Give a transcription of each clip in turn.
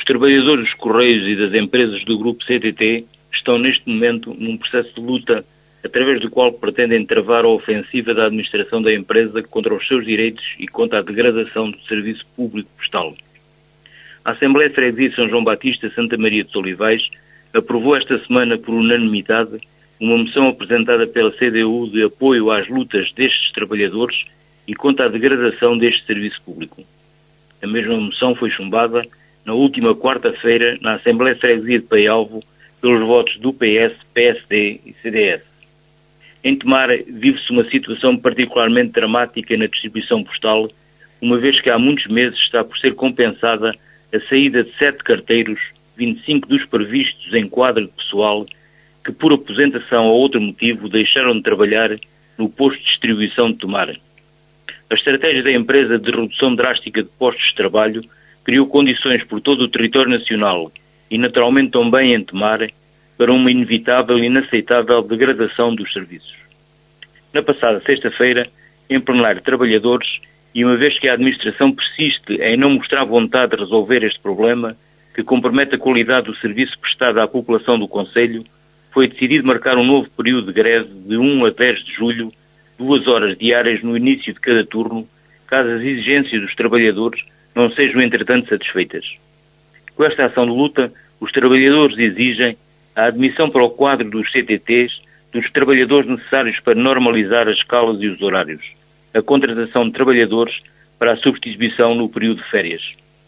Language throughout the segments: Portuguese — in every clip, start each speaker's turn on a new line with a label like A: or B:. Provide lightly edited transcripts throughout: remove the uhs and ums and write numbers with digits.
A: trabalhadores dos Correios e das empresas do grupo CTT estão neste momento num processo de luta através do qual pretendem travar a ofensiva da administração da empresa contra os seus direitos e contra a degradação do serviço público postal. A Assembleia de Freguesia de São João Batista Santa Maria dos Olivais aprovou esta semana por unanimidade uma moção apresentada pela CDU de apoio às lutas destes trabalhadores e contra a degradação deste serviço público. A mesma moção foi chumbada na última quarta-feira na Assembleia de Freguesia de Paialvo pelos votos do PS, PSD e CDS. Em Tomar vive-se uma situação particularmente dramática na distribuição postal, uma vez que há muitos meses está por ser compensada a saída de 7 carteiros, 25 dos previstos em quadro de pessoal, que por aposentação ou outro motivo deixaram de trabalhar no posto de distribuição de Tomar. A estratégia da empresa de redução drástica de postos de trabalho criou condições por todo o território nacional e naturalmente também em Tomar para uma inevitável e inaceitável degradação dos serviços. Na passada sexta-feira, em plenário de trabalhadores, e uma vez que a administração persiste em não mostrar vontade de resolver este problema, que compromete a qualidade do serviço prestado à população do concelho, foi decidido marcar um novo período de greve de 1 a 10 de julho, 2 horas diárias no início de cada turno, caso as exigências dos trabalhadores não sejam entretanto satisfeitas. Com esta ação de luta, os trabalhadores exigem a admissão para o quadro dos CTTs dos trabalhadores necessários para normalizar as escalas e os horários, a contratação de trabalhadores para a substituição no período de férias.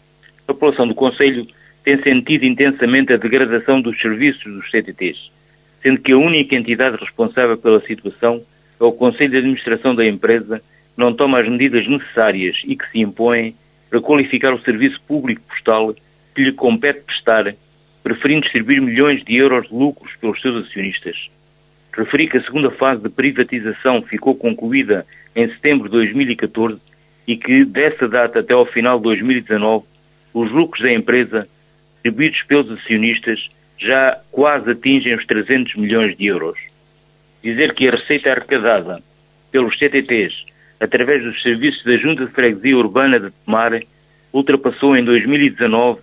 A: A população do concelho tem sentido intensamente a degradação dos serviços dos CTTs, sendo que a única entidade responsável pela situação é o Conselho de Administração da empresa, que não toma as medidas necessárias e que se impõem para qualificar o serviço público postal que lhe compete prestar, preferindo distribuir milhões de euros de lucros pelos seus acionistas. Referi que a segunda fase de privatização ficou concluída em setembro de 2014 e que, dessa data até ao final de 2019, os lucros da empresa, distribuídos pelos acionistas, já quase atingem os 300 milhões de euros. Dizer que a receita arrecadada pelos CTTs, através dos serviços da Junta de Freguesia Urbana de Tomar, ultrapassou em 2019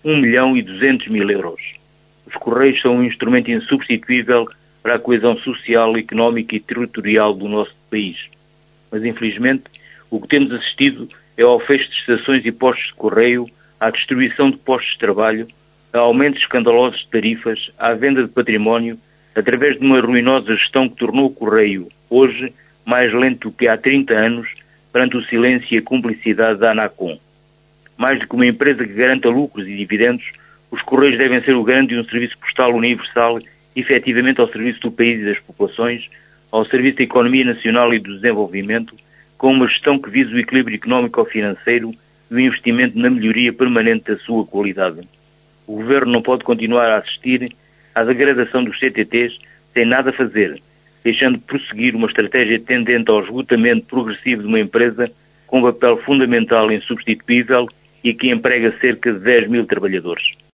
A: 1.200.000 euros. Os Correios são um instrumento insubstituível para a coesão social, económica e territorial do nosso país. Mas, infelizmente, o que temos assistido é ao fecho de estações e postos de correio, à destruição de postos de trabalho, a aumentos escandalosos de tarifas, à venda de património, através de uma ruinosa gestão que tornou o correio, hoje, mais lento do que há 30 anos, perante o silêncio e a cumplicidade da ANACOM. Mais do que uma empresa que garanta lucros e dividendos, os Correios devem ser o garante de um serviço postal universal, efetivamente ao serviço do país e das populações, ao serviço da economia nacional e do desenvolvimento, com uma gestão que vise o equilíbrio económico-financeiro e o investimento na melhoria permanente da sua qualidade. O Governo não pode continuar a assistir à degradação dos CTTs sem nada fazer, deixando de prosseguir uma estratégia tendente ao esgotamento progressivo de uma empresa com um papel fundamental e insubstituível e que emprega cerca de 10.000 trabalhadores.